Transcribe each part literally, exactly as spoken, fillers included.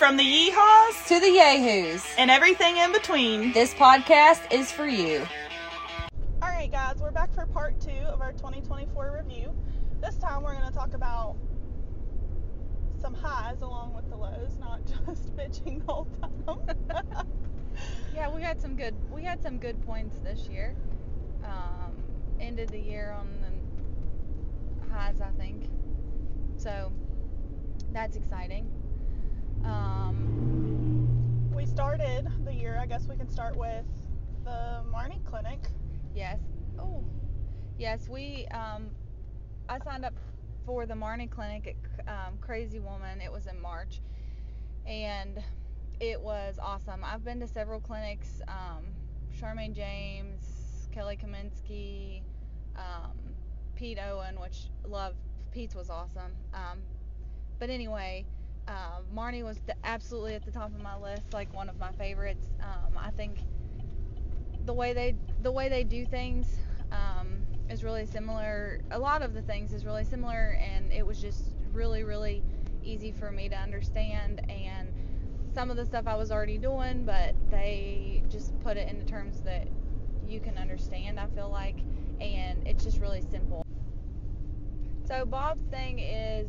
From the yeehaws to the yahoos and everything in between, this podcast is for you. Alright guys, we're back for part two of our twenty twenty-four review. This time we're going to talk about some highs along with the lows, not just bitching the whole time. Yeah, we had some good we had some good points this year. Um, ended the year on the highs, I think. So that's exciting. Um, we started the year, I guess we can start with the Marnie Clinic. Yes. Oh, yes. We. Um, I signed up for the Marnie Clinic at um, Crazy Woman. It was in March, and it was awesome. I've been to several clinics. Um, Charmaine James, Kelly Kaminsky, um, Pete Owen, which love. Pete's was awesome. Um, but anyway. Uh, Marnie was the, absolutely at the top of my list, like one of my favorites. Um, I think the way they the way they do things um, is really similar. A lot of the things is really similar, and it was just really, really easy for me to understand. And some of the stuff I was already doing, but they just put it into terms that you can understand, I feel like, and it's just really simple. So Bob's thing is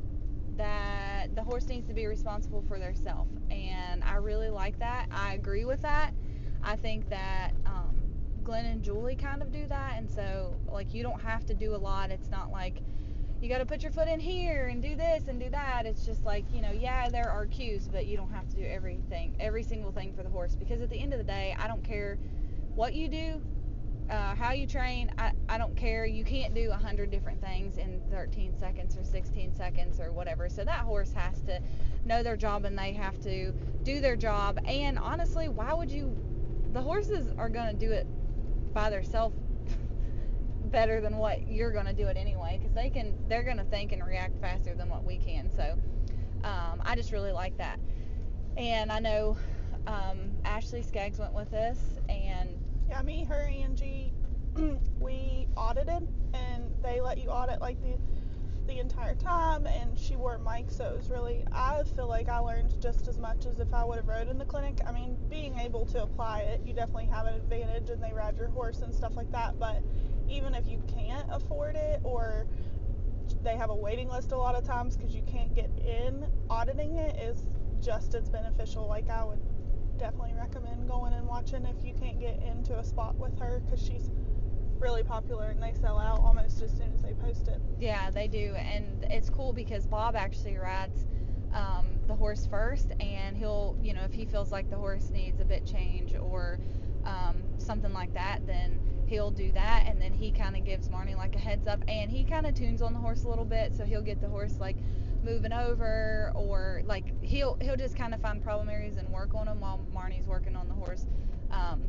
that the horse needs to be responsible for theirself, and I really like that. I agree with that. I think that um, Glenn and Julie kind of do that, and so like you don't have to do a lot. It's not like you got to put your foot in here and do this and do that. It's just like, you know, yeah, there are cues, but you don't have to do everything, every single thing for the horse, because at the end of the day, I don't care what you do, Uh, how you train, I, I don't care. You can't do a hundred different things in thirteen seconds or sixteen seconds or whatever. So that horse has to know their job, and they have to do their job. And honestly, why would you? The horses are going to do it by themselves better than what you're going to do it anyway, because they can. They're going to think and react faster than what we can. So um, I just really like that. And I know um, Ashley Skaggs went with us, and Yeah, me, her, Angie, we audited, and they let you audit like the the entire time, and she wore a mic, so it was really, I feel like I learned just as much as if I would have rode in the clinic. I mean, being able to apply it, you definitely have an advantage, and they ride your horse and stuff like that, but even if you can't afford it, or they have a waiting list a lot of times because you can't get in, auditing it is just as beneficial. Like, I would definitely recommend going and watching if you can't get into a spot with her, because she's really popular and they sell out almost as soon as they post it. Yeah, they do, and it's cool because Bob actually rides um, the horse first, and he'll, you know, if he feels like the horse needs a bit change or um, something like that, then he'll do that, and then he kind of gives Marnie like a heads up, and he kind of tunes on the horse a little bit, so he'll get the horse like moving over, or like he'll he'll just kind of find problem areas and work on them while Marnie's working on the horse um,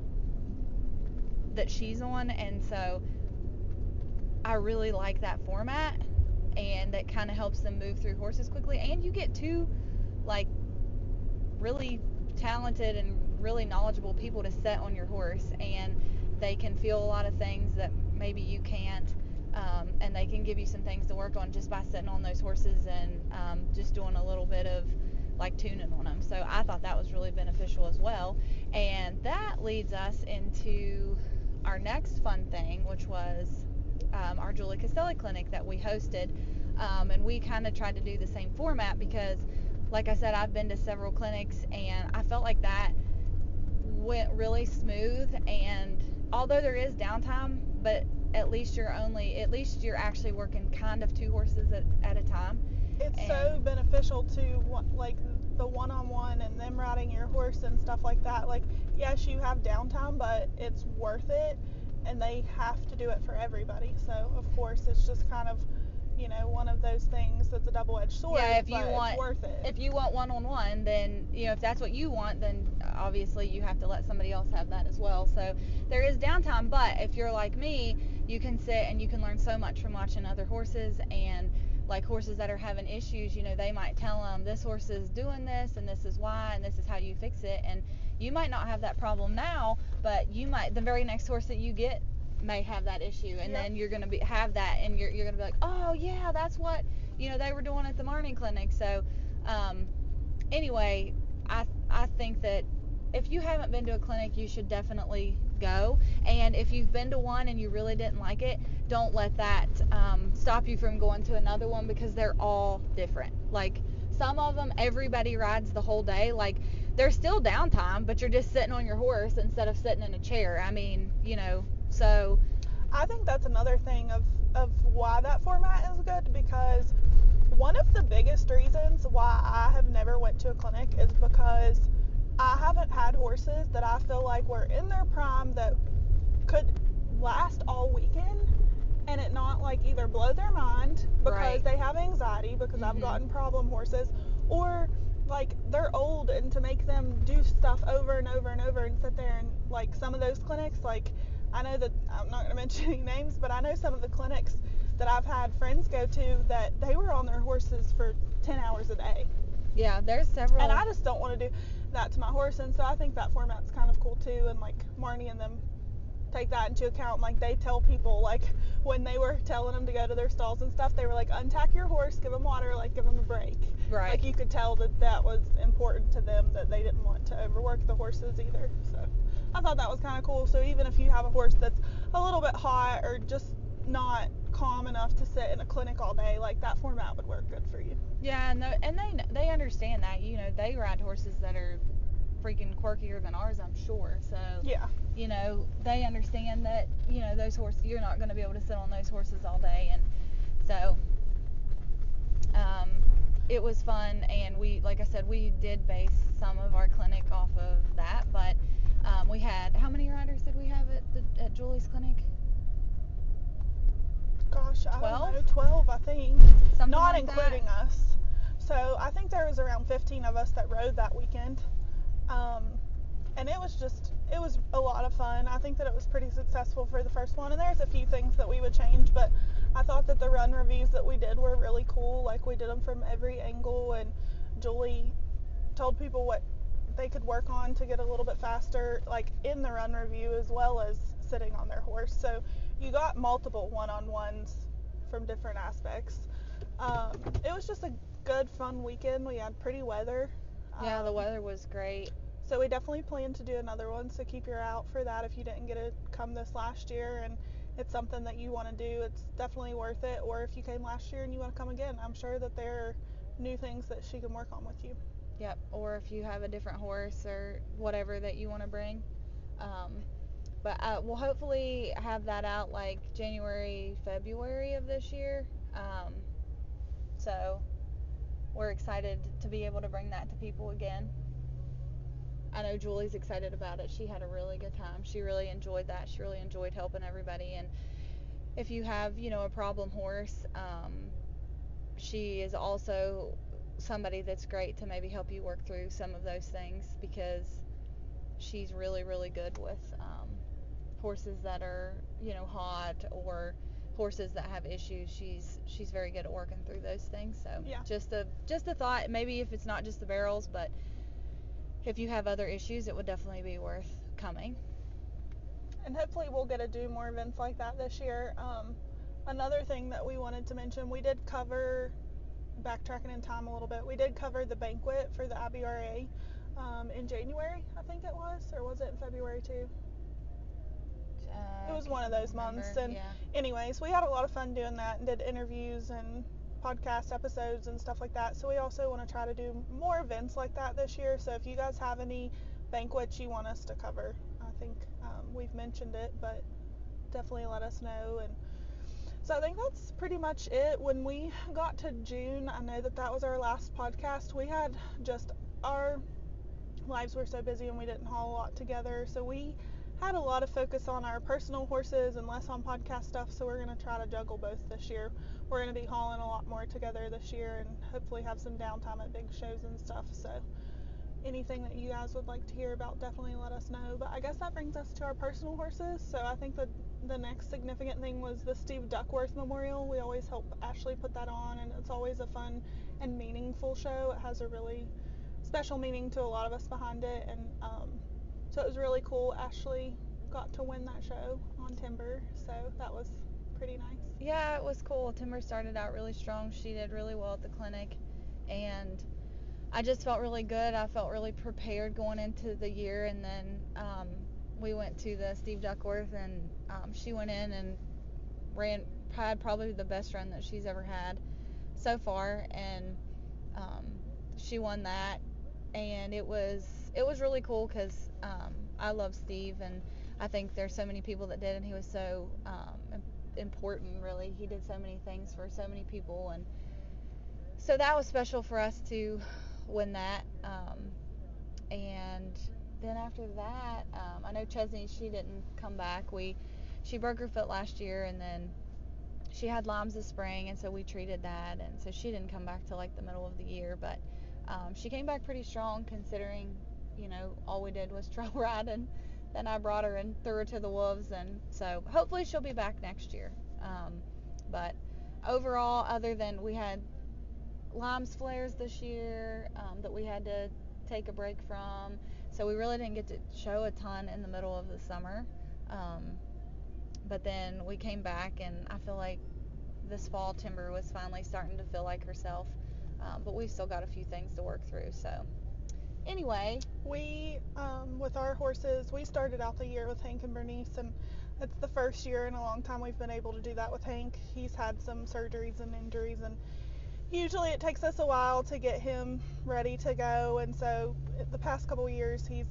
that she's on. And so I really like that format, and that kind of helps them move through horses quickly, and you get two like really talented and really knowledgeable people to set on your horse, and they can feel a lot of things that maybe you can't. Um, and they can give you some things to work on just by sitting on those horses and um, just doing a little bit of like tuning on them. So I thought that was really beneficial as well. And that leads us into our next fun thing, which was um, our Julie Castelli clinic that we hosted. Um, and we kind of tried to do the same format because, like I said, I've been to several clinics, and I felt like that went really smooth. And although there is downtime, but at least you're only, at least you're actually working kind of two horses at, at a time. It's and so beneficial to, like, the one-on-one and them riding your horse and stuff like that. Like, yes, you have downtime, but it's worth it, and they have to do it for everybody. So, of course, it's just kind of, you know, one of those things that's a double-edged sword, yeah, if you but want, it's worth it. If you want one-on-one, then, you know, if that's what you want, then obviously you have to let somebody else have that as well. So there is downtime, but if you're like me, you can sit and you can learn so much from watching other horses, and like horses that are having issues, you know, they might tell them this horse is doing this and this is why and this is how you fix it, and you might not have that problem now, but you might, the very next horse that you get may have that issue, and yep. then you're going to be have that, and you're, you're going to be like, oh yeah, that's what, you know, they were doing at the Marnie clinic. So um, anyway, I I think that if you haven't been to a clinic, you should definitely go. And if you've been to one and you really didn't like it, don't let that um, stop you from going to another one, because they're all different. Like, some of them, everybody rides the whole day. Like, there's still downtime, but you're just sitting on your horse instead of sitting in a chair. I mean, you know, so I think that's another thing of, of why that format is good, because one of the biggest reasons why I have never went to a clinic is because I haven't had horses that I feel like were in their prime that could last all weekend and it not like either blow their mind because Right. they have anxiety, because I've Mhm. gotten problem horses, or like they're old and to make them do stuff over and over and over and sit there and like some of those clinics, like I know that I'm not going to mention any names, but I know some of the clinics that I've had friends go to that they were on their horses for ten hours a day. yeah, there's several. And I just don't want to do that to my horse, and so I think that format's kind of cool too. And like Marnie and them take that into account. Like they tell people, like when they were telling them to go to their stalls and stuff, they were like, untack your horse, give him water, like give him a break. Right. Like you could tell that that was important to them, that they didn't want to overwork the horses either. So I thought that was kind of cool. So even if you have a horse that's a little bit hot or just not calm enough to sit in a clinic all day, like that format would work good for you. Yeah, and, the, and they they understand that. You know, they ride horses that are freaking quirkier than ours, I'm sure. So, Yeah. you know, they understand that, you know, those horses, you're not going to be able to sit on those horses all day. And so, um, it was fun. And we, like I said, we did base some of our clinic off of that. But um, we had, how many riders did we have at, the, at Julie's clinic? Gosh, I twelve? don't know, twelve, I think. Something Not like including that. us. So I think there was around fifteen of us that rode that weekend. Um, and it was just, it was a lot of fun. I think that it was pretty successful for the first one. And there's a few things that we would change, but I thought that the run reviews that we did were really cool. Like we did them from every angle, and Julie told people what they could work on to get a little bit faster, like in the run review as well as sitting on their horse. So you got multiple one-on-ones from different aspects. Um, it was just a good, fun weekend. We had pretty weather. Yeah, the Um, weather was great. So we definitely plan to do another one, so keep your eye out for that if you didn't get to come this last year and it's something that you want to do. It's definitely worth it. Or if you came last year and you want to come again, I'm sure that there are new things that she can work on with you. Yep. Or if you have a different horse or whatever that you want to bring. Um, but uh, we'll hopefully have that out like January, February of this year. Um, so we're excited to be able to bring that to people again. I know Julie's excited about it. She had a really good time. She really enjoyed that. She really enjoyed helping everybody. And if you have, you know, a problem horse, um, she is also somebody that's great to maybe help you work through some of those things, because she's really, really good with um, horses that are, you know, hot or horses that have issues. She's she's very good at working through those things. So Yeah. just a just a thought. Maybe if it's not just the barrels, but if you have other issues, it would definitely be worth coming. And hopefully we'll get to do more events like that this year. Um, another thing that we wanted to mention, we did cover, backtracking in time a little bit, we did cover the banquet for the I B R A um, in January, I think it was, or was it in February too? Uh, It was can't one of those remember. months. And yeah. anyways, we had a lot of fun doing that and did interviews and podcast episodes and stuff like that. So we also want to try to do more events like that this year. So if you guys have any banquets you want us to cover, I think um, we've mentioned it, but definitely let us know. And so I think that's pretty much it. When we got to June, I know that that was our last podcast. We had just, our lives were so busy and we didn't haul a lot together. So we had a lot of focus on our personal horses and less on podcast stuff. So we're going to try to juggle both this year. We're going to be hauling a lot more together this year and hopefully have some downtime at big shows and stuff. So anything that you guys would like to hear about, definitely let us know. But I guess that brings us to our personal horses. So I think the the next significant thing was the Steve Duckworth Memorial. We always help Ashley put that on, and it's always a fun and meaningful show. It has a really special meaning to a lot of us behind it, and um, so it was really cool. Ashley got to win that show on Timber, so that was pretty nice. Yeah, it was cool. Timber started out really strong. She did really well at the clinic, and I just felt really good. I felt really prepared going into the year, and then um, we went to the Steve Duckworth, and um, she went in and ran had probably the best run that she's ever had so far, and um, she won that, and it was it was really cool because um, I love Steve, and I think there's so many people that did, and he was so um, important. Really, he did so many things for so many people, and so that was special for us to win that. Um, and then after that, um, I know Chesney, she didn't come back. We she broke her foot last year, and then she had Lyme's this spring, and so we treated that, and so she didn't come back till like the middle of the year, but um, she came back pretty strong considering, you know, all we did was trail ride, and then I brought her and threw her to the wolves, and so hopefully she'll be back next year. Um, but overall, other than we had Lyme's flares this year um, that we had to take a break from, so we really didn't get to show a ton in the middle of the summer. Um, but then we came back, and I feel like this fall Timber was finally starting to feel like herself. Um, but we've still got a few things to work through. So anyway, We, um, with our horses, we started out the year with Hank and Bernice, and it's the first year in a long time we've been able to do that with Hank. He's had some surgeries and injuries, and usually it takes us a while to get him ready to go, and so the past couple of years he's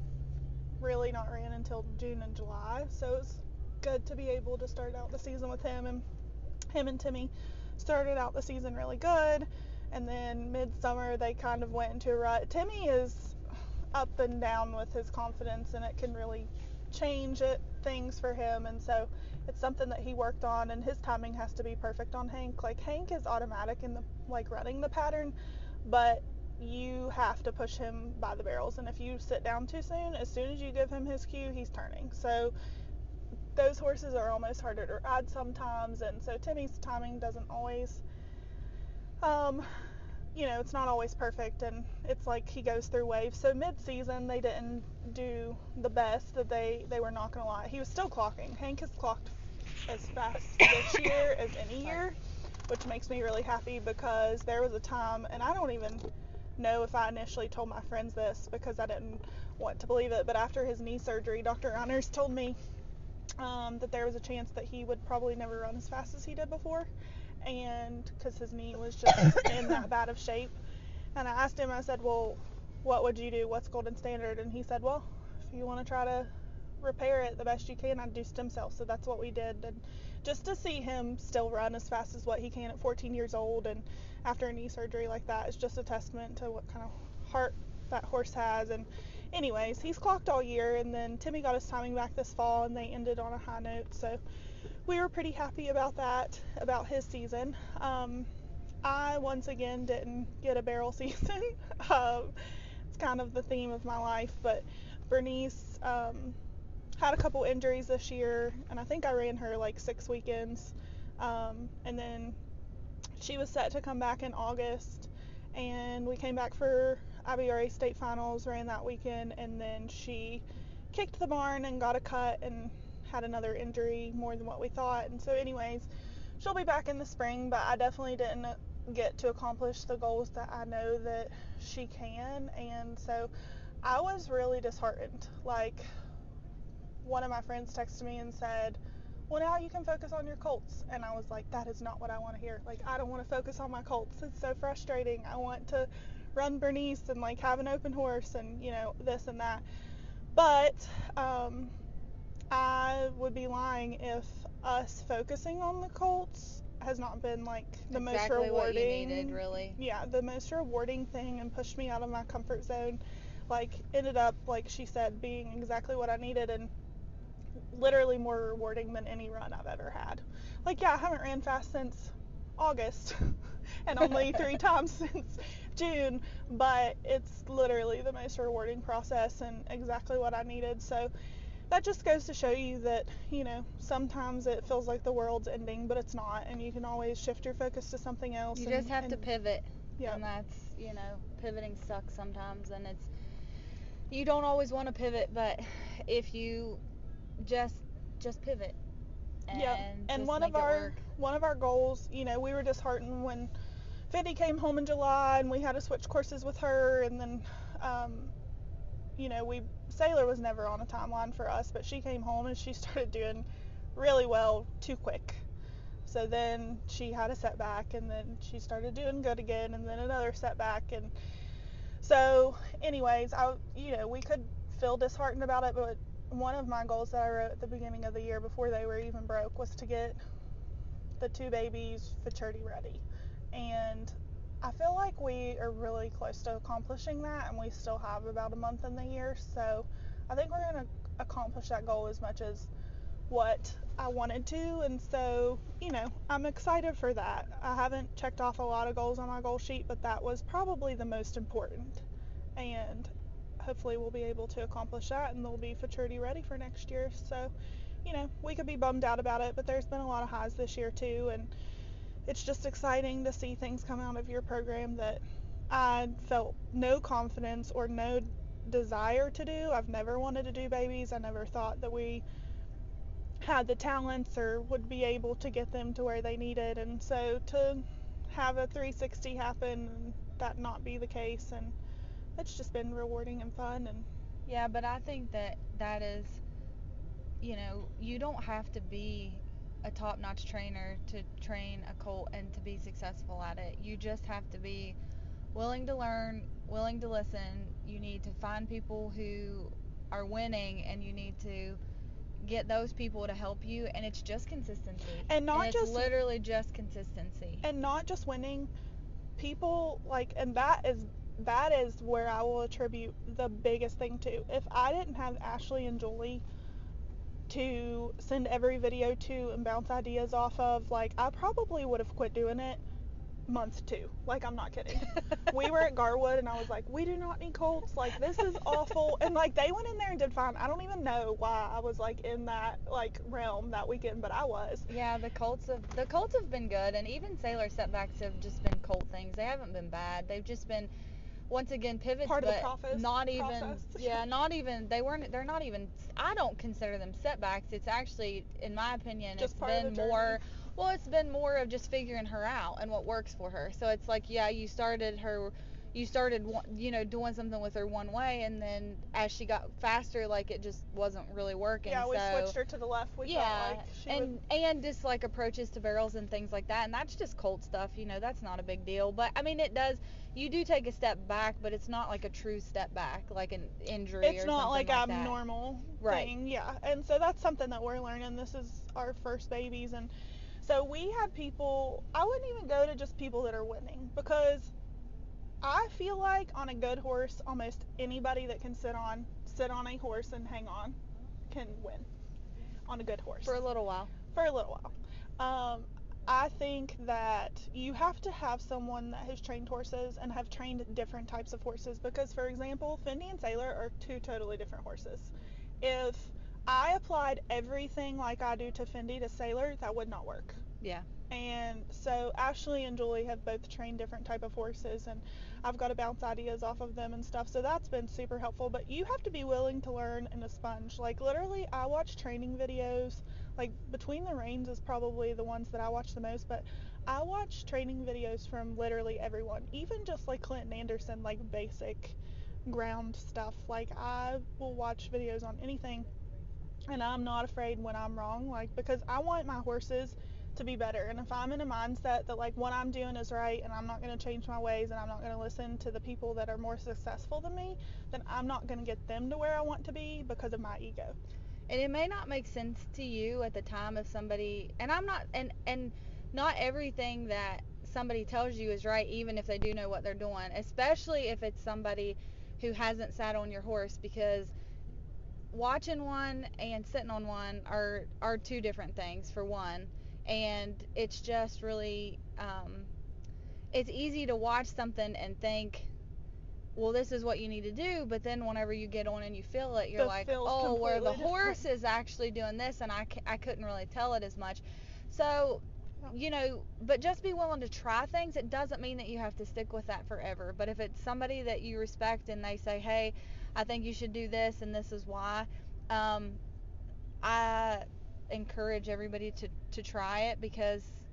really not ran until June and July, so it's good to be able to start out the season with him, and him and Timmy started out the season really good, and then midsummer they kind of went into a rut. Timmy is up and down with his confidence, and it can really change it, things for him, and so it's something that he worked on, and his timing has to be perfect on Hank. Like, Hank is automatic in the like running the pattern, but you have to push him by the barrels, and if you sit down too soon, as soon as you give him his cue, he's turning. So those horses are almost harder to ride sometimes, and so Timmy's timing doesn't always um you know, it's not always perfect, and it's like he goes through waves. So mid-season they didn't do the best, that they they were not gonna lie. He was still clocking. Hank has clocked as fast this year as any year, which makes me really happy, because there was a time, and I don't even know if I initially told my friends this because I didn't want to believe it, but after his knee surgery, Doctor Honors told me um, that there was a chance that he would probably never run as fast as he did before, and because his knee was just in that bad of shape. And I asked him, I said, well, what would you do? What's golden standard? And he said, well, if you want to try to repair it the best you can, I'd do stem cells. So that's what we did. And just to see him still run as fast as what he can at fourteen years old and after a knee surgery like that is just a testament to what kind of heart that horse has. And anyways, he's clocked all year, and then Timmy got his timing back this fall, and they ended on a high note. So we were pretty happy about that, about his season. Um, I, once again, didn't get a barrel season. um, it's kind of the theme of my life, but Bernice um, had a couple injuries this year, and I think I ran her like six weekends, um, and then she was set to come back in August, and we came back for I B R A state finals, ran that weekend, and then she kicked the barn and got a cut and had another injury, more than what we thought. And so anyways, she'll be back in the spring, but I definitely didn't get to accomplish the goals that I know that she can, and so I was really disheartened. Like, one of my friends texted me and said, well, now you can focus on your colts, and I was like, that is not what I want to hear. Like, I don't want to focus on my colts. It's so frustrating. I want to run Bernice and like have an open horse and, you know, this and that. But um I would be lying if us focusing on the colts has not been like the exactly most rewarding. What you needed, really. Yeah, the most rewarding thing, and pushed me out of my comfort zone. Like, ended up, like she said, being exactly what I needed, and literally more rewarding than any run I've ever had. Like, yeah, I haven't ran fast since August and only three times since June, but it's literally the most rewarding process and exactly what I needed. So that just goes to show you that, you know, sometimes it feels like the world's ending, but it's not, and you can always shift your focus to something else. You and, just have and, to pivot. Yeah. And that's, you know, pivoting sucks sometimes, and it's, you don't always want to pivot, but if you just just pivot and yeah. And just one make of it our work. one of our goals, you know, we were disheartened when Finny came home in July, and we had to switch courses with her, and then, um, you know, we Sailor was never on a timeline for us, but she came home and she started doing really well too quick. So then she had a setback, and then she started doing good again, and then another setback, and so anyways, I you know, we could feel disheartened about it, but one of my goals that I wrote at the beginning of the year before they were even broke was to get the two babies futurity ready. And I feel like we are really close to accomplishing that, and we still have about a month in the year, so I think we're going to accomplish that goal as much as what I wanted to, and so, you know, I'm excited for that. I haven't checked off a lot of goals on my goal sheet, but that was probably the most important, and hopefully we'll be able to accomplish that, and they'll be futurity ready for next year. So, you know, we could be bummed out about it, but there's been a lot of highs this year too, and it's just exciting to see things come out of your program that I felt no confidence or no desire to do. I've never wanted to do babies. I never thought that we had the talents or would be able to get them to where they needed, and so to have a three sixty happen and that not be the case, and it's just been rewarding and fun. And Yeah, but I think that that is, you know, you don't have to be a top-notch trainer to train a colt and to be successful at it. You just have to be willing to learn, willing to listen. You need to find people who are winning, and you need to get those people to help you, and it's just consistency. And not it's just literally just consistency. And not just winning, people like, and that is that is where I will attribute the biggest thing to. If I didn't have Ashley and Julie to send every video to and bounce ideas off of, like, I probably would have quit doing it month two. Like, I'm not kidding. We were at Garwood, and I was like, we do not need colts. Like, this is awful. And, like, they went in there and did fine. I don't even know why I was, like, in that, like, realm that weekend, but I was. Yeah, the colts have the colts have been good, and even Sailor setbacks have just been colt things. They haven't been bad. They've just been, once again, pivots, Part of but the process, not even. process. Yeah, not even. They weren't. They're not even. I don't consider them setbacks. It's actually, in my opinion, Just it's part of been the journey. more. Well, it's been more of just figuring her out and what works for her. So it's like, yeah, you started her, you started, you know, doing something with her one way, and then as she got faster, like, it just wasn't really working. Yeah, we so, switched her to the left. We yeah, felt like she and would... and just like approaches to barrels and things like that, and that's just colt stuff, you know, that's not a big deal. But I mean, it does, you do take a step back, but it's not like a true step back, like an injury It's or not something like like a that. normal Right. thing, yeah. And so that's something that we're learning. This is our first babies, and so we had people, I wouldn't even go to just people that are winning, because I feel like on a good horse, almost anybody that can sit on sit on a horse and hang on can win on a good horse. For a little while. For a little while. Um, I think that you have to have someone that has trained horses and have trained different types of horses, because, for example, Finny and Sailor are two totally different horses. If I applied everything like I do to Fendi to Sailor, that would not work. Yeah. And so Ashley and Julie have both trained different type of horses, and I've got to bounce ideas off of them and stuff, so that's been super helpful. But you have to be willing to learn and a sponge. Like, literally, I watch training videos, like Between the Reins is probably the ones that I watch the most, but I watch training videos from literally everyone, even just like Clinton Anderson, like basic ground stuff. Like, I will watch videos on anything, and I'm not afraid when I'm wrong, like, because I want my horses to be better. And if I'm in a mindset that, like, what I'm doing is right and I'm not going to change my ways and I'm not going to listen to the people that are more successful than me, then I'm not going to get them to where I want to be because of my ego. And it may not make sense to you at the time of somebody, and I'm not, and and not everything that somebody tells you is right, even if they do know what they're doing, especially if it's somebody who hasn't sat on your horse, because watching one and sitting on one are are two different things, for one. And it's just really, um, it's easy to watch something and think, well, this is what you need to do, but then whenever you get on and you feel it, you're The like, feel's oh, where the completely horse different. is actually doing this, and I, c- I couldn't really tell it as much. So, you know, but just be willing to try things. It doesn't mean that you have to stick with that forever. But if it's somebody that you respect and they say, hey, I think you should do this and this is why, um, I encourage everybody to, to try it, because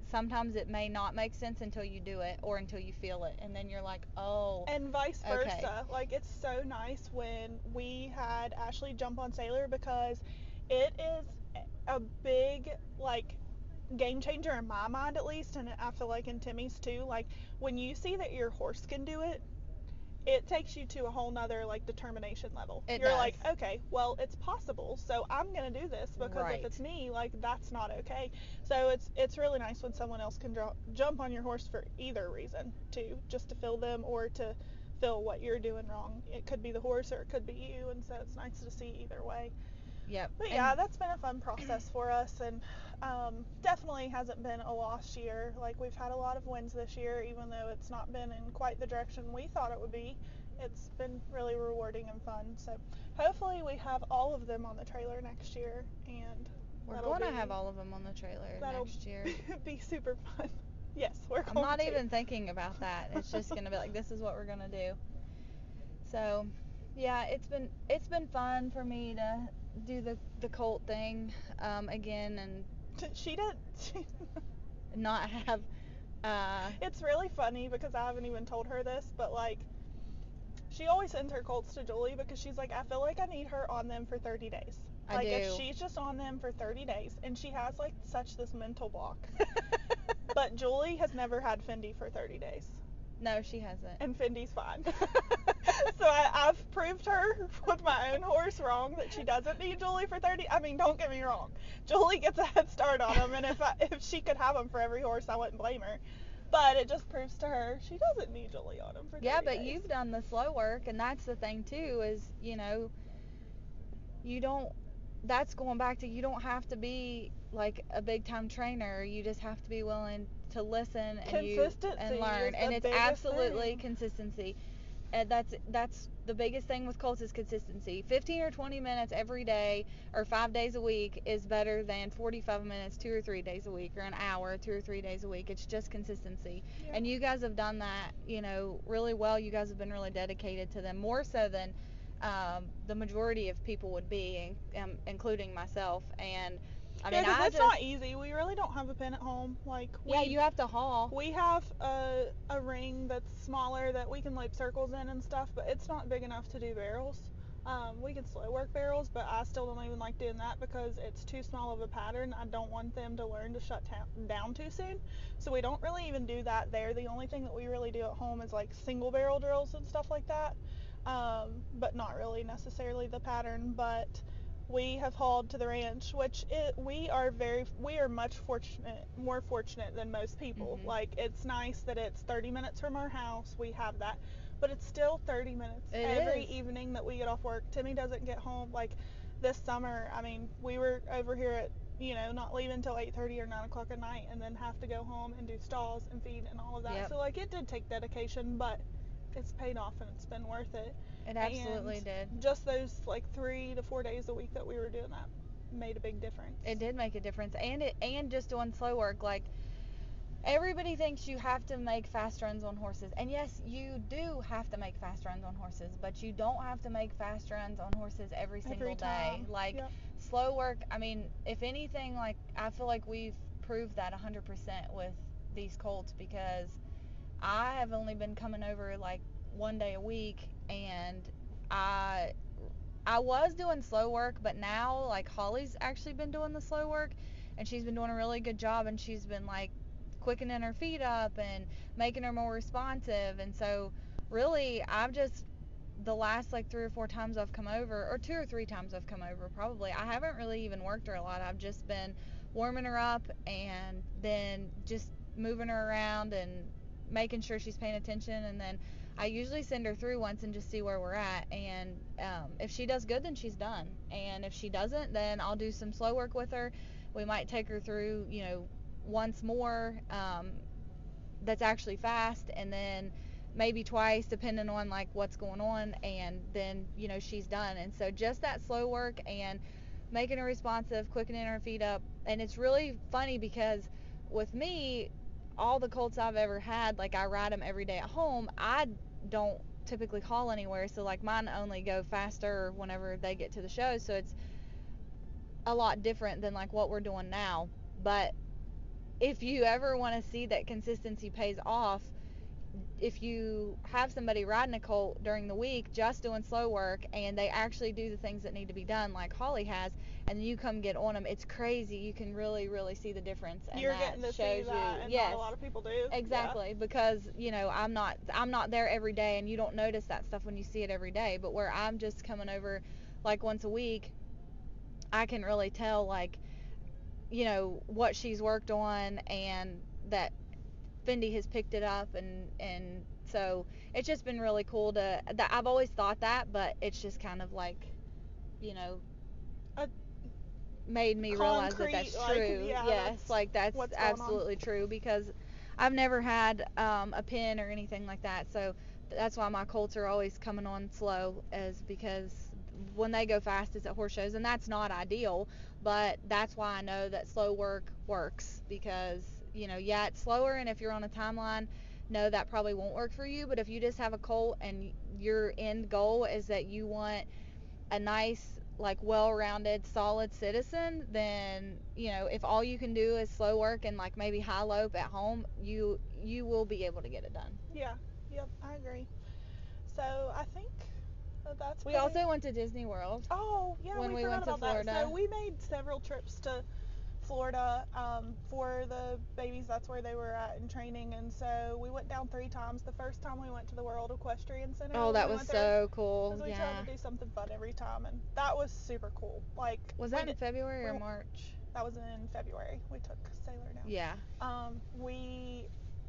sometimes it may not make sense until you do it or until you feel it, and then you're like, oh. And vice versa. Okay. Like, it's so nice when we had Ashley jump on Sailor, because it is a big, like, game changer in my mind, at least, and I feel like in Timmy's too. Like, when you see that your horse can do it, it takes you to a whole nother, like, determination level. It You're does. like, okay, well, it's possible, so I'm gonna do this, because Right. if it's me, like, that's not okay. So it's it's really nice when someone else can dro- jump on your horse for either reason, too, just to fill them or to fill what you're doing wrong. It could be the horse or it could be you, and so it's nice to see either way. Yep. But And- yeah, that's been a fun process for us, and um, definitely hasn't been a lost year. Like, we've had a lot of wins this year, even though it's not been in quite the direction we thought it would be. It's been really rewarding and fun. So hopefully we have all of them on the trailer next year, and We're that'll going to be- have all of them on the trailer that'll next year. be super fun. Yes, we're I'm going not to. even thinking about that. It's just gonna be like, this is what we're gonna do. So, yeah, it's been it's been fun for me to do the the Colt thing um, again, and She did. She, not have. Uh, it's really funny because I haven't even told her this, but like, she always sends her Colts to Julie because she's like, I feel like I need her on them for thirty days. I Like, do. if she's just on them for thirty days, and she has like such this mental block. But Julie has never had Fendi for thirty days, no, she hasn't. and Fendi's fine. So I, I've proved her with my own horse wrong that she doesn't need Julie for thirty. I mean, don't get me wrong, Julie gets a head start on him, and if I, if she could have him for every horse, I wouldn't blame her. But it just proves to her she doesn't need Julie on him for thirty Yeah, but days. you've done the slow work, and that's the thing too, is, you know, you don't, that's going back to, you don't have to be like a big time trainer. You just have to be willing to listen and you Consistency and learn. is And the it's biggest absolutely thing. consistency. And that's that's the biggest thing with Colts is consistency. fifteen or twenty minutes every day or five days a week is better than forty-five minutes two or three days a week, or an hour two or three days a week. It's just consistency. Yeah. And you guys have done that, you know, really well. You guys have been really dedicated to them, more so than um, the majority of people would be, um, including myself. And I mean, yeah, 'cause I it's just not easy. We really don't have a pen at home. Like, we, yeah, you have to haul. we have a, a ring that's smaller that we can loop circles in and stuff, but it's not big enough to do barrels. Um, we can slow work barrels, but I still don't even like doing that because it's too small of a pattern. I don't want them to learn to shut ta- down too soon. So we don't really even do that there. The only thing that we really do at home is like single barrel drills and stuff like that, um, but not really necessarily the pattern. But we have hauled to the ranch, which it, we are very, we are much fortunate, more fortunate than most people. Mhm. Like, it's nice that it's thirty minutes from our house. We have that, but it's still thirty minutes It every is. evening that we get off work. Timmy doesn't get home, like, this summer. I mean, we were over here at, you know, not leaving until eight thirty or nine o'clock at night, and then have to go home and do stalls and feed and all of that. Yep. So, like, it did take dedication, but it's paid off and it's been worth it. It absolutely And did. just those like three to four days a week that we were doing that made a big difference. It did make a difference, and it and just doing slow work. Like, everybody thinks you have to make fast runs on horses, and yes, you do have to make fast runs on horses, but you don't have to make fast runs on horses every single Every day. time. Like, Yep. slow work, I mean, if anything, like, I feel like we've proved that one hundred percent with these colts, because I have only been coming over like one day a week, and I I was doing slow work, but now, like, Holly's actually been doing the slow work, and she's been doing a really good job, and she's been like quickening her feet up and making her more responsive. And so really, I've just, the last like three or four times I've come over, or two or three times I've come over probably, I haven't really even worked her a lot. I've just been warming her up and then just moving her around and making sure she's paying attention, and then I usually send her through once and just see where we're at. And um, if she does good, then she's done, and if she doesn't, then I'll do some slow work with her. We might take her through, you know, once more, um, that's actually fast, and then maybe twice, depending on like what's going on, and then, you know, she's done. And so just that slow work and making her responsive, quickening her feet up. And it's really funny because with me, all the colts I've ever had, like, I ride them every day at home. I don't typically haul anywhere, so like mine only go faster whenever they get to the show, so it's a lot different than like what we're doing now. But if you ever want to see that consistency pays off, if you have somebody riding a colt during the week just doing slow work and they actually do the things that need to be done like Holly has, and then you come get on them, it's crazy. You can really, really see the difference. And You're that getting to shows see that, you, and yes, not a lot of people do. exactly, Yeah. because you know I'm not I'm not there every day, and you don't notice that stuff when you see it every day. But where I'm just coming over like once a week, I can really tell like you know what she's worked on and that Fendi has picked it up, and and so it's just been really cool to that. I've always thought that, but it's just kind of like you know A made me realize that that's concrete, like, true. yeah, yes, that's like that's what's going on. absolutely true, because I've never had um, a pin or anything like that, so that's why my colts are always coming on slow, is because when they go fast it's at horse shows, and that's not ideal, but that's why I know that slow work works, because you know yeah it's slower, and if you're on a timeline, no, that probably won't work for you. But if you just have a colt and your end goal is that you want a nice, like, well-rounded, solid citizen, then you know if all you can do is slow work and like maybe high lope at home, you you will be able to get it done. Yeah. Yep. I agree. So I think that that's. We pretty- also went to Disney World. Oh yeah, when we, we forgot went to about that. Florida. So we made several trips to Florida um, for the babies. That's where they were at in training, and so we went down three times. The first time we went to the World Equestrian Center. Oh, when that we was went there, so cool. 'cause we Yeah. tried to do something fun every time, and that was super cool. Like, Was we that in did- February or we- March? That was in February. We took Sailor down. Yeah. Um, we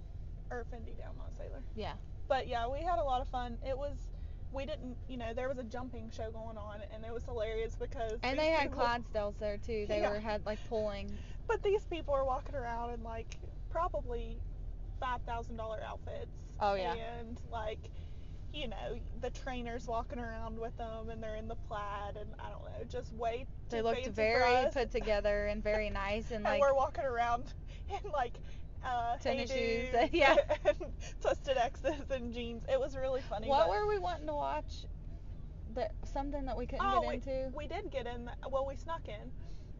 or Fendi down, not Sailor. Yeah. But yeah, we had a lot of fun. It was, we didn't, you know, there was a jumping show going on, and it was hilarious because. And these they had people- Clydesdales there too. They Yeah. were had like pulling. But these people are walking around in like probably five thousand dollar outfits. Oh, yeah. And like, you know, the trainers walking around with them, and they're in the plaid, and I don't know, just way too They looked fancy very for us. put together and very nice, and And like we're walking around in like uh, Tennis Hey shoes, Dudes yeah. and Twisted X's and jeans. It was really funny. what but were we wanting to watch? That something that we couldn't oh, get we, into. we did get in. Well, we snuck in.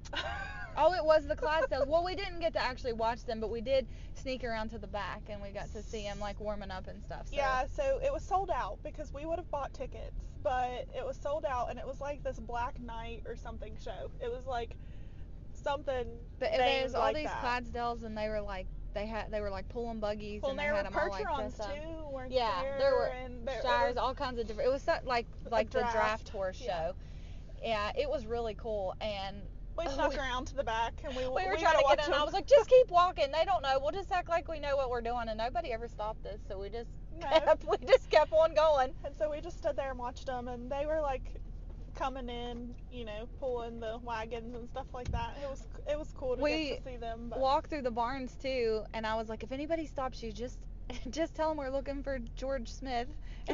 Oh, it was the Clydesdales. Well, we didn't get to actually watch them, but we did sneak around to the back, and we got to see them like warming up and stuff. So. Yeah, so it was sold out because we would have bought tickets, but it was sold out, and it was like this Black Knight or something show. It was like something. But named there's all like these that. Clydesdales, and they were like they had they were like pulling buggies, Well, and they there had were them all like Percherons dressed up. too, weren't Yeah, there? there were and there, it Shires, was- all kinds of different. It was so, like like the draft, draft horse yeah. show. Yeah, it was really cool, and We Oh, snuck we- around to the back, and we we were we trying gotta to watch get in. I them. was like, just keep walking. They don't know. We'll just act like we know what we're doing, and nobody ever stopped us. So we just No. kept we just kept on going. And so we just stood there and watched them, and they were like coming in, you know, pulling the wagons and stuff like that. It was it was cool to We get to see them. But Walk through the barns too, and I was like, if anybody stops you, just just tell them we're looking for George Smith. And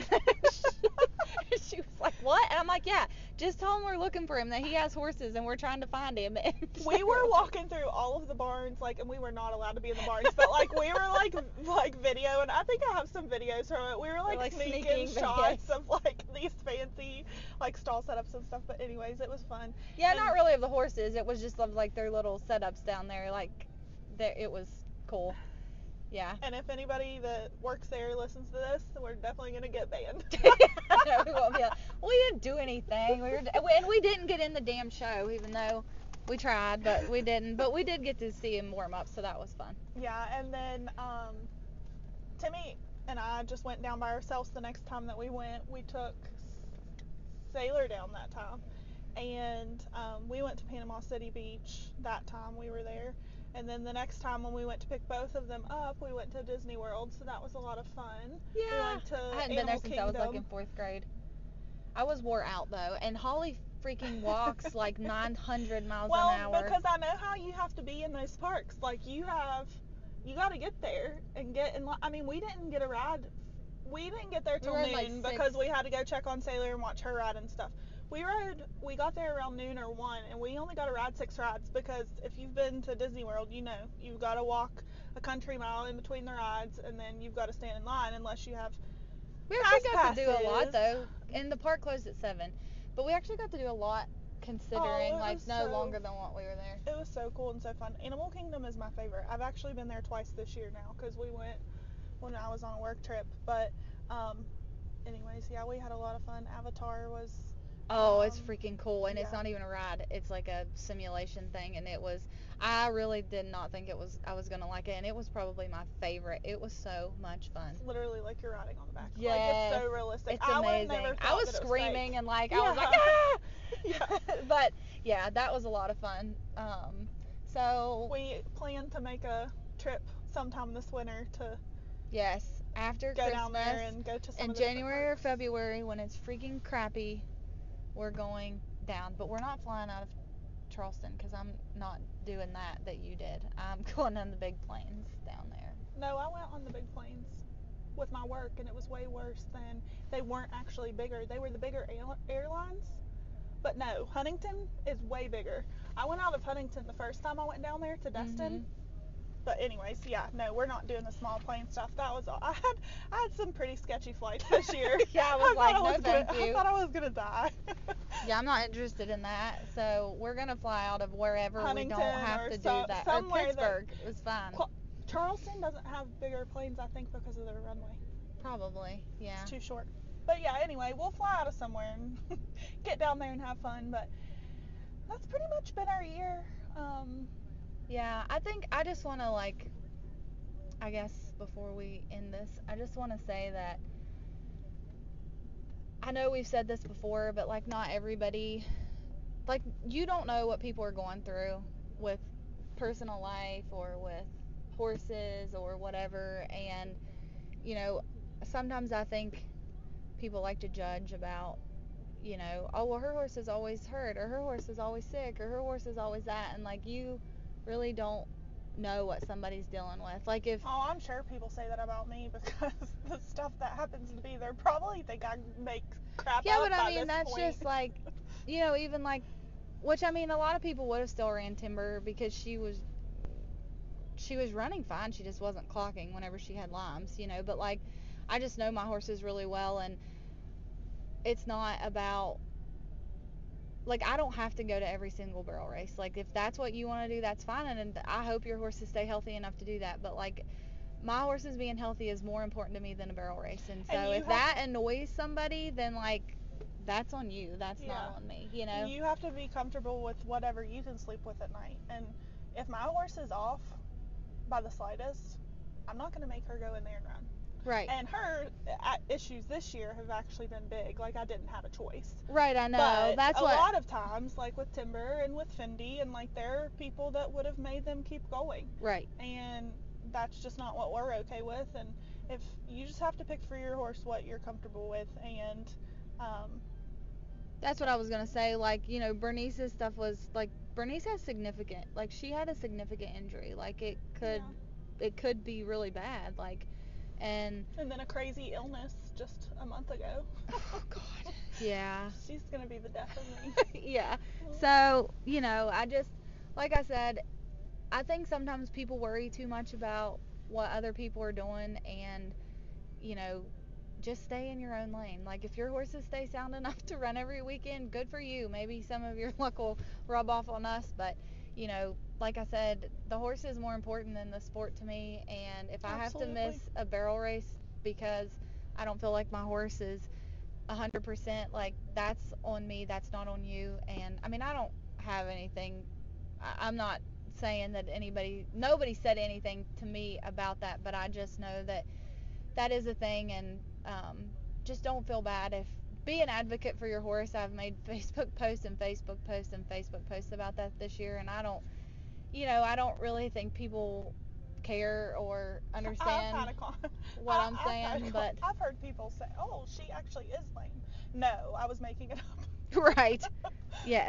she, she was like, what? And I'm like, yeah, just tell them we're looking for him, that he has horses and we're trying to find him. And we were walking through all of the barns, like, and we were not allowed to be in the barns, but like we were like like video, and I think I have some videos from it. We were like, like, sneaking, sneaking shots of like these fancy like stall setups and stuff. But anyways, it was fun. yeah, and- not really of the horses. It was just of like their little setups down there. Like, there, it was cool. Yeah. And if anybody that works there listens to this, we're definitely gonna get banned. No, we won't be. We didn't do anything. We were, and we didn't get in the damn show, even though we tried, but we didn't. But we did get to see him warm up, so that was fun. Yeah, and then um, Timmy and I just went down by ourselves the next time that we went. We took Sailor down that time, and um, we went to Panama City Beach that time we were there. And then the next time when we went to pick both of them up, we went to Disney World, so that was a lot of fun. We went to I hadn't been there Animal since I was like in Kingdom. fourth grade. I was wore out though, and Holly freaking walks like nine hundred miles Well, an hour. because I know how you have to be in those parks. Like, you have, you got to get there and get in. li- I mean, we didn't get a ride. We didn't get there We till rode, like, noon six. because we had to go check on Sailor and watch her ride and stuff. We rode, we got there around noon or one, and we only got to ride six rides because if you've been to Disney World, you know, you've got to walk a country mile in between the rides, and then you've got to stand in line unless you have. we actually fast got to do a lot passes. though, and the park closed at seven. But we actually got to do a lot considering Oh, it like was no so- longer than what we were there. It was so cool and so fun. Animal Kingdom is my favorite. I've actually been there twice this year now because we went when I was on a work trip. But, um, anyways, yeah, we had a lot of fun. Avatar was. Oh, it's um, freaking cool, and it's yeah. not even a ride. It's like a simulation thing, and it was. I really did not think it was. I was gonna like it, and it was probably my favorite. It was so much fun. It's literally like you're riding on the back. Like Yes, it's so realistic. It's I would amazing. never I thought was that it was screaming fake. and like I was like Yeah. ah. Yeah. But yeah, that was a lot of fun. Um, so We plan to make a trip sometime this winter to yes, after go Christmas down there and go to some in of the different January or parks. February when it's freaking crappy, we're going down. But we're not flying out of Charleston because I'm not doing that that you did. I'm going on the big planes down there. No, I went on the big planes with my work, and it was way worse than they weren't actually bigger. They were the bigger air- airlines, but no, Huntington is way bigger. I went out of Huntington the first time I went down there to Destin. Mhm. But anyways, yeah, no, we're not doing the small plane stuff. That was all. I had I had some pretty sketchy flights this year. Yeah, I was thought like, I no, was thank gonna, you. I thought I was gonna die. Yeah, I'm not interested in that. So we're gonna fly out of wherever Huntington we don't have or to do so- that. Or somewhere that- Pittsburgh. It was fine. Qu- Charleston doesn't have bigger planes, I think, because of their runway. Probably. Yeah. It's too short. But yeah, anyway, we'll fly out of somewhere and get down there and have fun. But that's pretty much been our year. Um, Yeah, I think I just want to like, I guess before we end this, I just want to say that I know we've said this before, but like not everybody, like you don't know what people are going through with personal life or with horses or whatever, and you know, sometimes I think people like to judge about, you know, oh well her horse is always hurt or her horse is always sick or her horse is always that, and like you really don't know what somebody's dealing with. Like if oh, I'm sure people say that about me because the stuff that happens to me, they probably think I make crap yeah, up but by I mean this that's point. just like, you know, even like, which I mean a lot of people would have still ran Timber because she was she was running fine, she just wasn't clocking whenever she had limes, you know, but like I just know my horses really well, and it's not about, like, I don't have to go to every single barrel race. Like, if that's what you want to do, that's fine, and, and I hope your horses stay healthy enough to do that, but like my horses being healthy is more important to me than a barrel race, and so And you if have that annoys somebody, then like that's on you, that's Yeah. not on me, you know. You have to be comfortable with whatever you can sleep with at night. And if my horse is off by the slightest, I'm not going to make her go in there and run. Right. And her uh, issues this year have actually been big. Like, I didn't have a choice. Right, I know. But That's a what lot of times, like with Timber and with Fendi, and like there are people that would have made them keep going. Right. And that's just not what we're okay with. And if you just have to pick for your horse what you're comfortable with, and um, That's what I was gonna say. Like, you know, Bernice's stuff was like Bernice has significant, like she had a significant injury. Like it could, it could be really bad. Like, and and then a crazy illness just a month ago. oh god, yeah, She's gonna be the death of me. yeah. So you know, I just, like I said, I think sometimes people worry too much about what other people are doing, and you know, just stay in your own lane. Like if your horses stay sound enough to run every weekend, good for you. Maybe some of your luck will rub off on us, but you know, like I said, the horse is more important than the sport to me, and if I have to miss Absolutely. a barrel race because I don't feel like my horse is one hundred percent, like that's on me, that's not on you. And I mean, I don't have anything, I, I'm not saying that anybody, nobody said anything to me about that, but I just know that that is a thing, and um, just don't feel bad. If be an advocate for your horse. I've made Facebook posts and Facebook posts and Facebook posts about that this year, and I don't, you know, I don't really think people care or understand I've had a con- what I- I'm I've had saying, a con- but I've heard people say, "Oh, she actually is lame." No, I was making it up. right, yes.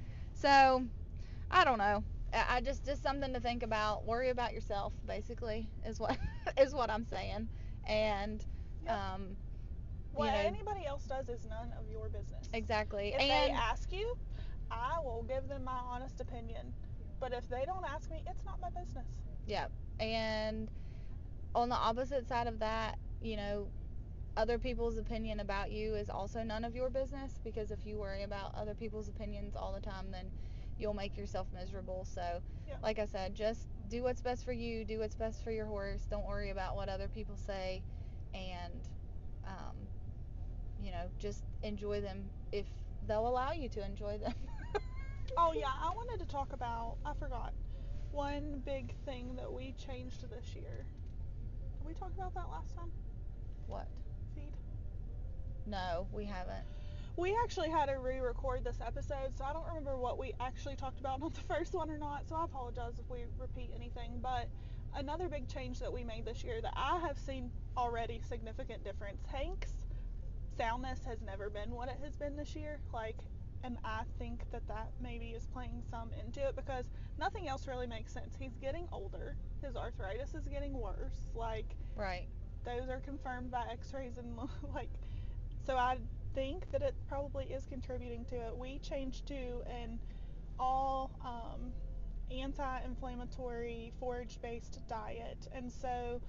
So I don't know. I I just just something to think about. Worry about yourself, basically, is what is what I'm saying, and Yep. um. What you know, anybody else does is none of your business. exactly. If and they ask you, I will give them my honest opinion. But if they don't ask me, it's not my business. yeah, and on the opposite side of that, you know, other people's opinion about you is also none of your business, because if you worry about other people's opinions all the time, then you'll make yourself miserable. So, Yeah. like I said, just do what's best for you, do what's best for your horse. Don't worry about what other people say, and, um, you know, just enjoy them if they'll allow you to enjoy them. Oh yeah, I wanted to talk about, I forgot, one big thing that we changed this year. Did we talk about that last time? What? Feed? No, we haven't. We actually had to re-record this episode, so I don't remember what we actually talked about on the first one or not, so I apologize if we repeat anything. But another big change that we made this year that I have seen already significant difference. Hank's soundness has never been what it has been this year. Like, and I think that that maybe is playing some into it, because nothing else really makes sense. He's getting older. His arthritis is getting worse. Like, Right. those are confirmed by x-rays and like, so I think that it probably is contributing to it. We changed to an all um, anti-inflammatory forage-based diet, and so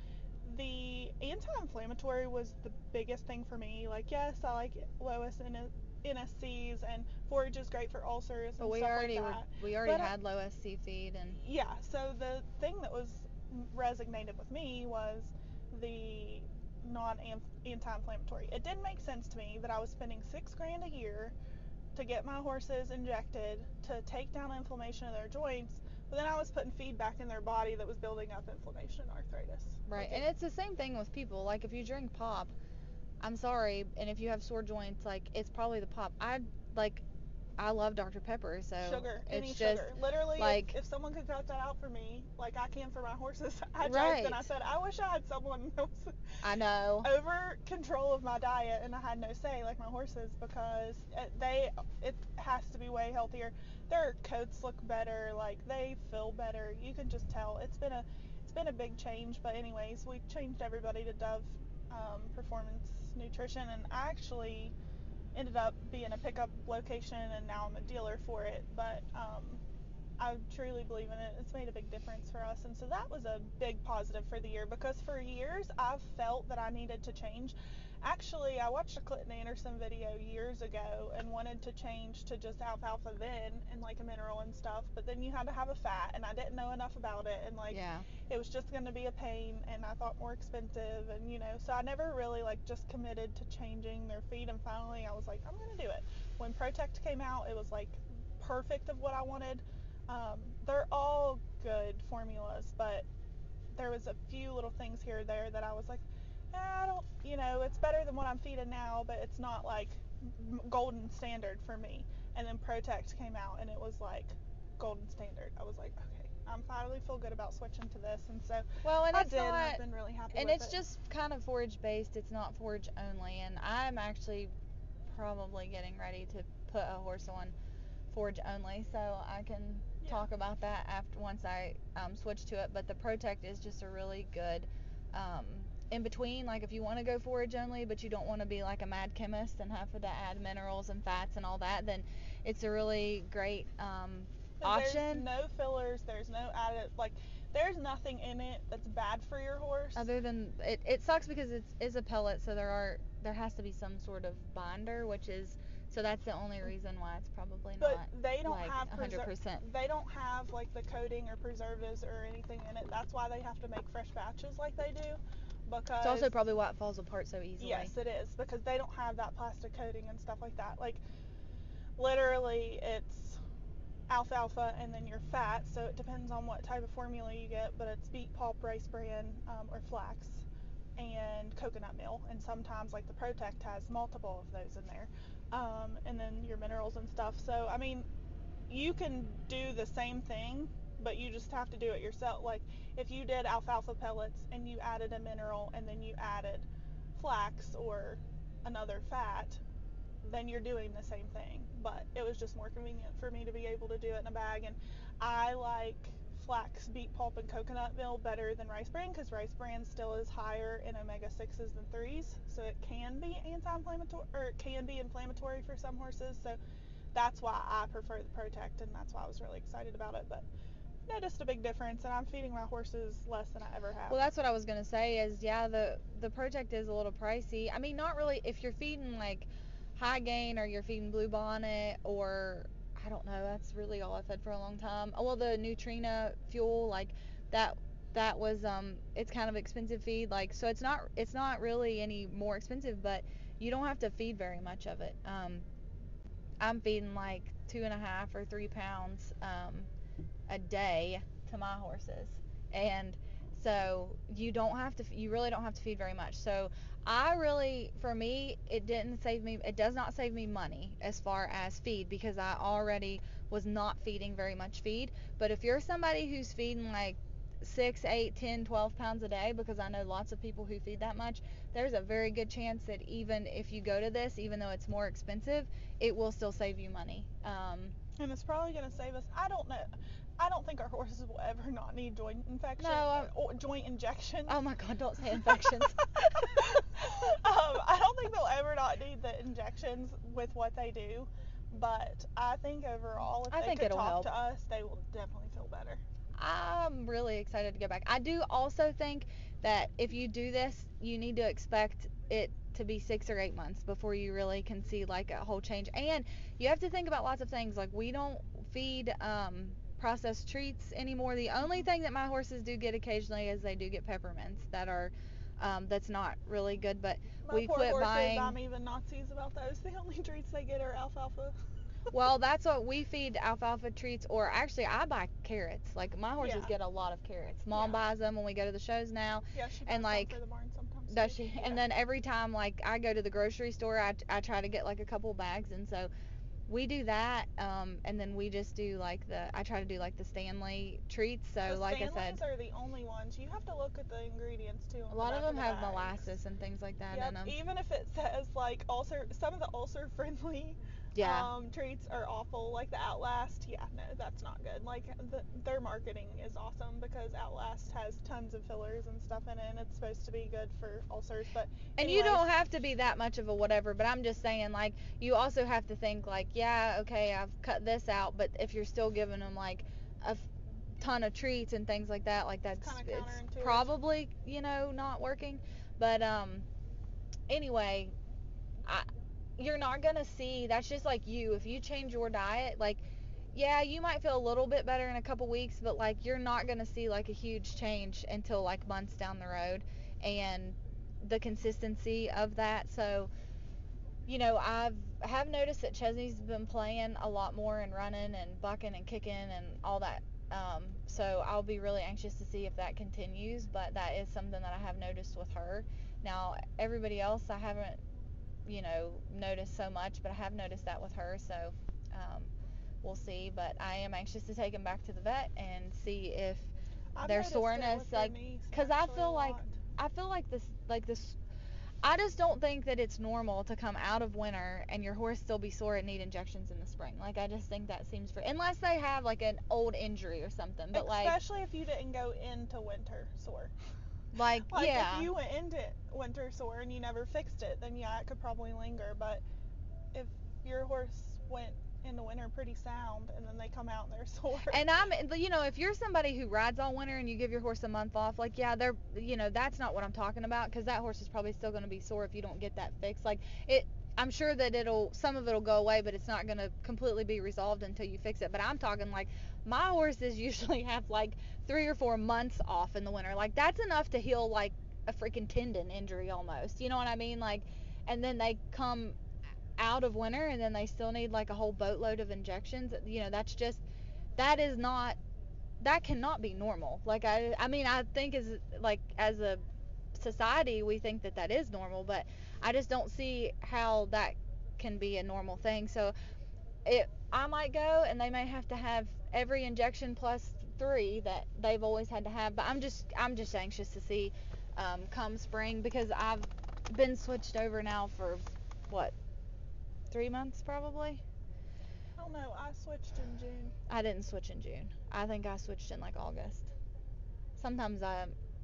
the anti-inflammatory was the biggest thing for me. Like, yes, I like Lois and N S Cs, and forage is great for ulcers and But we stuff already like were, that. we already But I- had low S C feed, and Yeah, so the thing that was resonated with me was the non-anti-inflammatory. It didn't make sense to me that I was spending six grand a year to get my horses injected to take down inflammation of their joints, but then I was putting feed back in their body that was building up inflammation and arthritis. right. Like, And it's the same thing with people. Like, if you drink pop, I'm sorry, and if you have sore joints, like, it's probably the pop. I like, I love Doctor Pepper, so sugar, it's any just sugar. Literally, like- if, if someone could cut that out for me, like I can for my horses, I joked Right. and I said, I wish I had someone else I know. over control of my diet and I had no say, like my horses, because it, they it has to be way healthier. Their coats look better, like they feel better. You can just tell it's been a it's been a big change. But anyways, we changed everybody to Dove um, Performance Nutrition, and I actually ended up being a pickup location, and now I'm a dealer for it. But um, I truly believe in it. It's made a big difference for us, and so that was a big positive for the year, because for years I've felt that I needed to change. Actually, I watched a Clinton Anderson video years ago and wanted to change to just alfalfa then and like a mineral and stuff, but then you had to have a fat, and I didn't know enough about it, and like Yeah. it was just going to be a pain, and I thought more expensive, and you know, so I never really like just committed to changing their feed, and finally I was like, I'm going to do it. When Protect came out, it was like perfect of what I wanted. Um, they're all good formulas, but there was a few little things here or there that I was like, eh, I don't, you know, it's better than what I'm feeding now, but it's not like m- golden standard for me. And then Protect came out, and it was like golden standard. I was like, okay, I'm finally feel good about switching to this, and so Well, and I it's did, and not, I've been really happy and with it's it. just kind of forage based. It's not forage only, and I'm actually probably getting ready to put a horse on forage only, so I can Yeah. talk about that after once I um, switch to it. But the Protect is just a really good um, in between. Like, if you want to go forage only, but you don't want to be like a mad chemist and have to add minerals and fats and all that, then it's a really great um, And there's option. no fillers, there's no added, like, there's nothing in it that's bad for your horse. Other than it, it sucks because it's is a pellet, so there are there has to be some sort of binder, which is so that's the only reason why it's probably But not they don't like have one hundred percent. They don't have like the coating or preservatives or anything in it. That's why they have to make fresh batches like they do. Because It's also probably why it falls apart so easily. yes, it is, because they don't have that plastic coating and stuff like that. Like, literally, it's alfalfa and then your fat. So it depends on what type of formula you get, but it's beet pulp, rice bran, um, or flax, and coconut meal. And sometimes, like the Protect has multiple of those in there. Um, and then your minerals and stuff. So, I mean, you can do the same thing, but you just have to do it yourself. Like, if you did alfalfa pellets and you added a mineral and then you added flax or another fat, then you're doing the same thing. But it was just more convenient for me to be able to do it in a bag. And I like flax, beet pulp, and coconut meal better than rice bran, because rice bran still is higher in omega sixes than threes, so it can be anti-inflammatory, or it can be inflammatory for some horses. So that's why I prefer the Protect, and that's why I was really excited about it. But noticed a big difference, and I'm feeding my horses less than I ever have. Well, that's what I was gonna say. Is yeah, the the project is a little pricey. I mean, not really. If you're feeding like high gain or you're feeding Blue Bonnet or I don't know, that's really all I fed for a long time. Oh, well, the Nutrina fuel, like that that was um it's kind of expensive feed, like so it's not it's not really any more expensive, but you don't have to feed very much of it. Um, I'm feeding like two and a half or three pounds um a day to my horses, and so you don't have to you really don't have to feed very much. So I really, for me, it didn't save me it does not save me money as far as feed, because I already was not feeding very much feed. But if you're somebody who's feeding like six, eight, ten, twelve pounds a day, because I know lots of people who feed that much, there's a very good chance that even if you go to this, even though it's more expensive, it will still save you money. Um, and it's probably going to save us. I don't know. I don't think our horses will ever not need joint infection No, I'm- or joint injections. oh my God, don't say infections. um, I don't think they'll ever not need the injections with what they do, but I think overall, if I they think could it'll talk help. to us, they will definitely feel better. I'm really excited to go back. I do also think that if you do this, you need to expect it to be six or eight months before you really can see like a whole change. And you have to think about lots of things. Like, we don't feed um, processed treats anymore. The only thing that my horses do get occasionally is they do get peppermints that are um, that's not really good, but My we poor quit horses, buying. I'm even Nazis about those. The only treats they get are alfalfa. Well, that's what we feed, alfalfa treats, or actually I buy carrots. Like, my horses Yeah. get a lot of carrots. Mom Yeah. buys them when we go to the shows now. Yeah, she And, buys some like, for the barn sometimes. Does too. she? Yeah. And then every time, like, I go to the grocery store, I, I try to get like a couple bags, and so we do that. Um, and then we just do like the I try to do like the Stanley treats. So the like I Stanleys said, are the only ones. You have to look at the ingredients too. on a the lot of back them the have bags. molasses and things like that Yep. in them. Even if it says like ulcer, some of the ulcer friendly Yeah. um, treats are awful. Like the Outlast, yeah, no, that's not good. Like the, their marketing is awesome because Outlast has tons of fillers and stuff in it, and it's supposed to be good for ulcers. But And you anyways, don't have to be that much of a whatever, but I'm just saying, like, you also have to think, like, yeah, okay, I've cut this out, but if you're still giving them, like, a f- ton of treats and things like that, like, that's kinda it's counterintuitive. probably, you know, not working. But, um, anyway, I, you're not going to see, that's just like you. If you change your diet, like, yeah, you might feel a little bit better in a couple weeks, but, like, you're not going to see, like, a huge change until, like, months down the road. And the consistency of that. So, you know, I've have noticed that Chesney's been playing a lot more and running and bucking and kicking and all that. Um, so I'll be really anxious to see if that continues, but that is something that I have noticed with her. Now, everybody else I haven't, you know, noticed so much, but I have noticed that with her. So um, we'll see. But I am anxious to take him back to the vet and see if I've their noticed it soreness, with their like, niece, because I actually, feel a like lot. I feel like this, like this. I just don't think that it's normal to come out of winter and your horse still be sore and need injections in the spring. Like, I just think that seems for unless they have like an old injury or something. But like, especially if you didn't go into winter sore. like, Like yeah, if you went into winter sore and you never fixed it, then yeah, it could probably linger. But if your horse went into winter pretty sound and then they come out and they're sore. and I'm, you know, if you're somebody who rides all winter and you give your horse a month off, like, yeah, they're, you know, that's not what I'm talking about, because that horse is probably still going to be sore if you don't get that fixed. Like, it, I'm sure that it'll, some of it'll go away, but it's not going to completely be resolved until you fix it. But I'm talking like, my horses usually have like three or four months off in the winter. Like, that's enough to heal like a freaking tendon injury almost. You know what I mean? Like, and then they come out of winter and then they still need like a whole boatload of injections. You know, that's just, that is not, that cannot be normal. Like, I I mean, I think as like as a society we think that that is normal, but I just don't see how that can be a normal thing. So it I might go and they may have to have every injection plus three that they've always had to have, but I'm just I'm just anxious to see um, come spring, because I've been switched over now for what, three months probably. I don't know. I switched in June. I didn't switch in June. I think I switched in like August. Sometimes I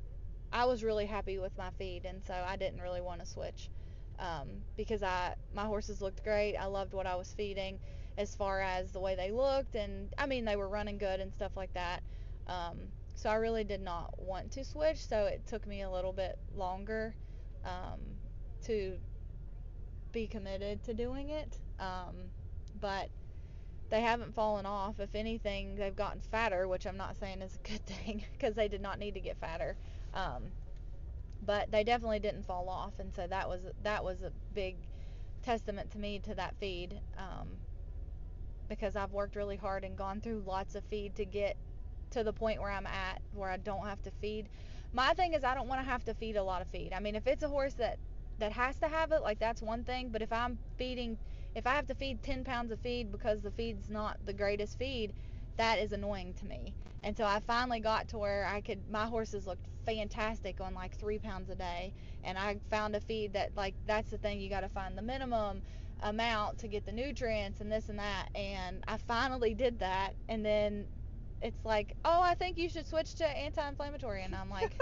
I was really happy with my feed, and so I didn't really want to switch um, because I my horses looked great. I loved what I was feeding as far as the way they looked, and I mean, they were running good and stuff like that. Um, so I really did not want to switch, so it took me a little bit longer um, to be committed to doing it. Um, but they haven't fallen off. If anything, they've gotten fatter, which I'm not saying is a good thing because they did not need to get fatter. Um, but they definitely didn't fall off, and so that was that was a big testament to me to that feed, um, because I've worked really hard and gone through lots of feed to get to the point where I'm at, where I don't have to feed. My thing is I don't want to have to feed a lot of feed. I mean, if it's a horse that that has to have it, like, that's one thing, but if I'm feeding, if I have to feed ten pounds of feed because the feed's not the greatest feed, that is annoying to me. And so I finally got to where I could, my horses looked fantastic on like three pounds a day, and I found a feed that, like, that's the thing, you got to find the minimum amount to get the nutrients and this and that, and I finally did that. And then it's like, oh, I think you should switch to anti-inflammatory, and I'm like,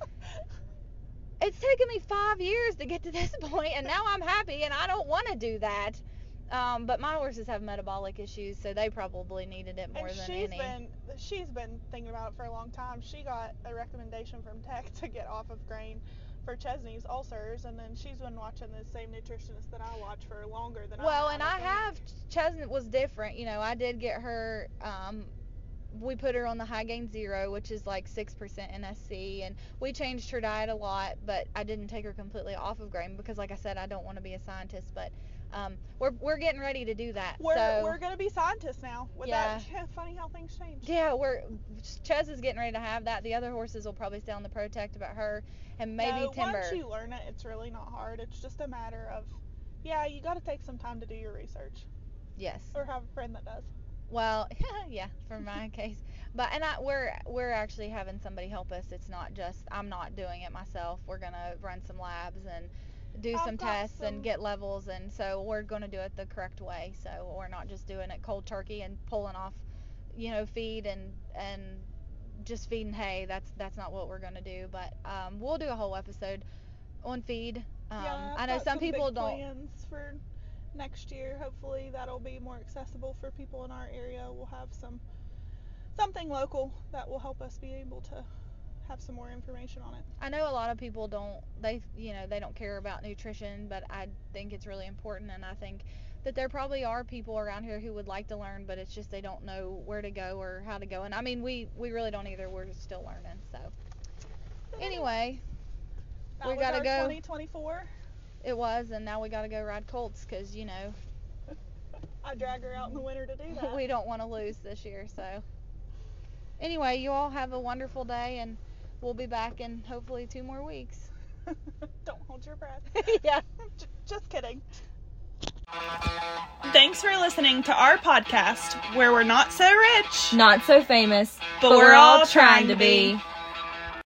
it's taken me five years to get to this point, and now I'm happy, and I don't want to do that. Um, but my horses have metabolic issues, so they probably needed it more and than she's any. been she's been thinking about it for a long time. She got a recommendation from Tech to get off of grain for Chesney's ulcers, and then she's been watching the same nutritionist that I watch for longer than well, I have. and I have, Chestnut was different. You know, I did get her, um, we put her on the High Gain Zero, which is like six percent N S C, and we changed her diet a lot, but I didn't take her completely off of grain because, like I said, I don't want to be a scientist, but um, we're we're getting ready to do that. We're so, we're gonna be scientists now. With Yeah. that, yeah, funny how things change. Yeah, we're Ches is getting ready to have that. The other horses will probably stay on the Protect about her, and maybe no, Timber. Once you learn it, it's really not hard. It's just a matter of, yeah, you got to take some time to do your research, Yes. or have a friend that does. Well, yeah, for my case. But and I we're we're actually having somebody help us. It's not just, I'm not doing it myself. We're gonna run some labs and do I've some got tests some- and get levels, and so we're gonna do it the correct way. So we're not just doing it cold turkey and pulling off, you know, feed and and just feeding hay. That's that's not what we're gonna do. But um, we'll do a whole episode on feed. Um, yeah, I've I know got some people big don't. plans for next year. Hopefully that'll be more accessible for people in our area. We'll have some something local that will help us be able to have some more information on it. I know a lot of people don't, they, you know, they don't care about nutrition, but I think it's really important, and I think that there probably are people around here who would like to learn, but it's just they don't know where to go or how to go. And I mean, we, we really don't either. We're still learning. So anyway, That we was gotta our go. twenty twenty-four. It was, and now we got to go ride colts because, you know, I drag her out in the winter to do that. we don't want to lose this year. So anyway, you all have a wonderful day, and we'll be back in hopefully two more weeks. Don't hold your breath. Yeah. J- just kidding. Thanks for listening to our podcast, where we're not so rich, Not so famous, but, we're all trying to be.